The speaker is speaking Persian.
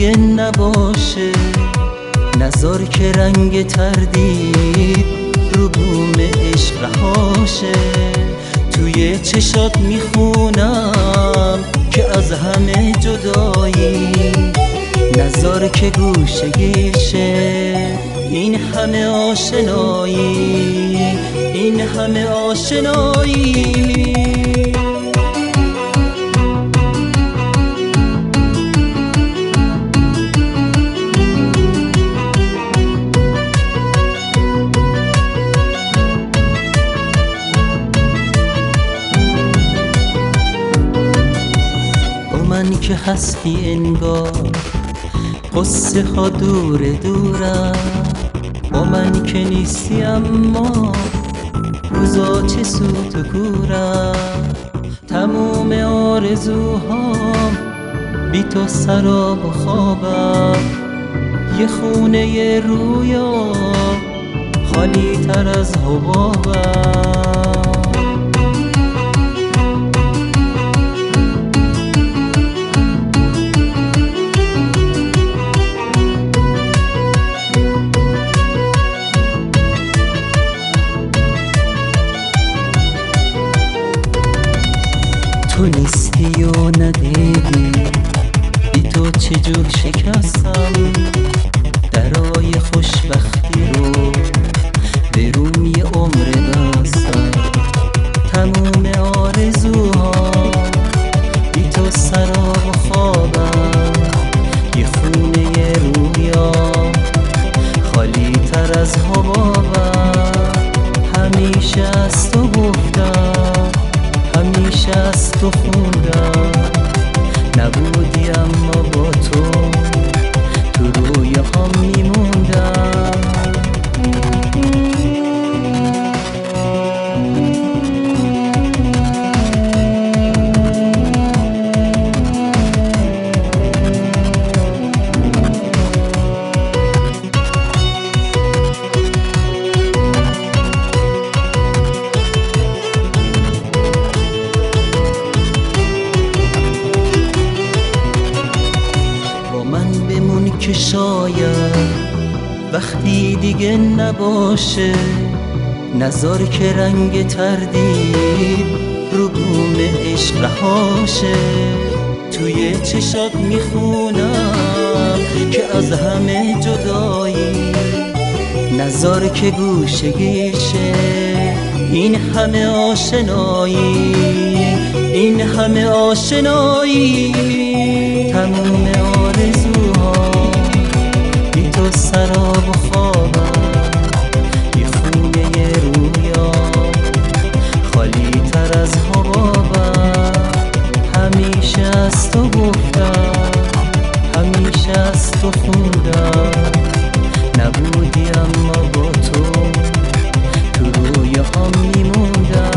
دیگه نباشه، نذار که رنگ تردید رو بوم عشق رهاشه. توی چشات میخونم که از همه جدایی، نذار که گوشه شه این همه آشنایی، این همه آشنایی. من که هستی انگار قصه ها دور دورم، با من که نیستی اما روزا چه سوت و کورم. تموم آرزوهام بی تو سراب و خوابم، یه خونه رویا خالی تر از حبابم. تو نیستی و ندیدی، بی تو چجور شکستم درای خوشبختی رو، به روم یه عمر بستم. تموم آرزوها بی تو سراب و خوابم، یه خونه رویا خالی تر از حبابم. همیشه از تو گفتم، همیشه از تو خوندم، نبودی اما با تو روی هم میموندم. که شاید وقتی دیگه نباشه، نذار که رنگ تردید رو بوم عشق رهاشه. توی چشات میخونم که از همه جدایی، نذار که گوشه شه این همه آشنایی، این همه آشنایی. تموم آرزوها بی تو سراب و خوابم، یه خونه رویا خالی تر از حبابم. همیشه از تو گفتم، همیشه از تو خوندم، نبودی اما با تو روی هم میموندم.